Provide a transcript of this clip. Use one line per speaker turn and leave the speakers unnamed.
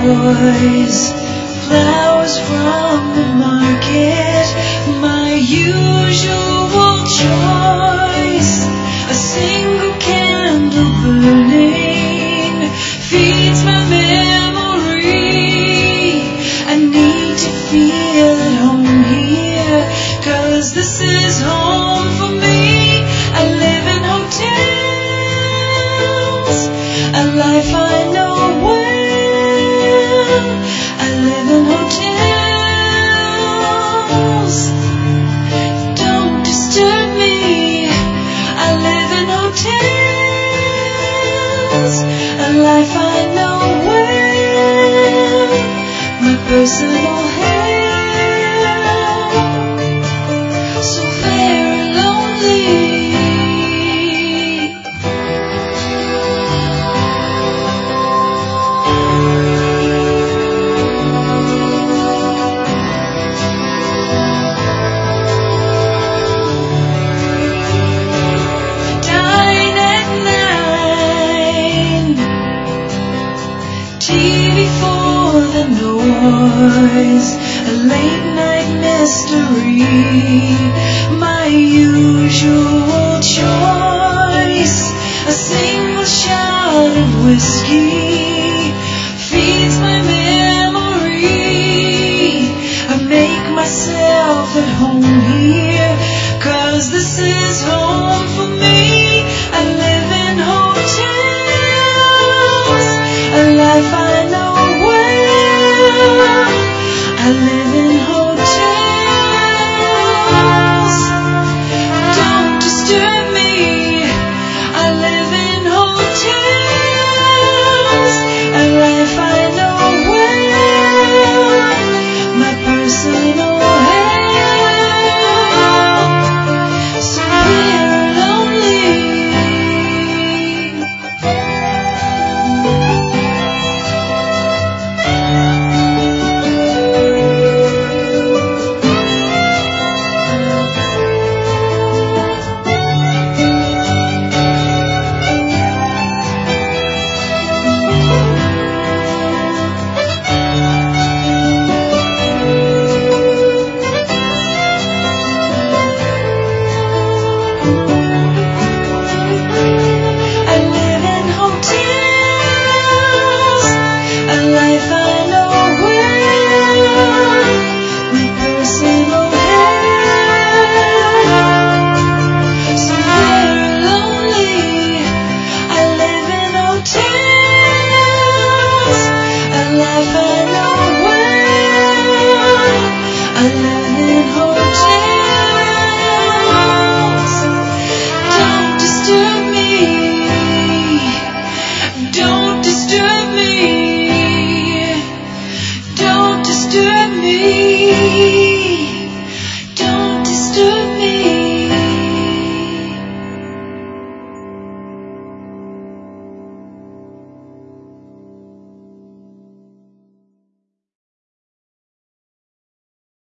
toys, flowers from the market, my usual choice. A single candle burning feeds my memory. I need to feel at home here, 'cause this is home for me. I live in hotels, a life I know well. I live in hotels, don't disturb me. I live in hotels, a life I know well. My personal hell, so very lonely. Dine at 9, TV for the noise, a late night mystery, my usual choice. A single shot of whiskey feeds my memory. I make myself at home here, 'cause this is home for me. I live in hotels, a life I know well. I live in hotels, don't disturb me. I live in hotels, a life I know well. My personal hell, so very lonely.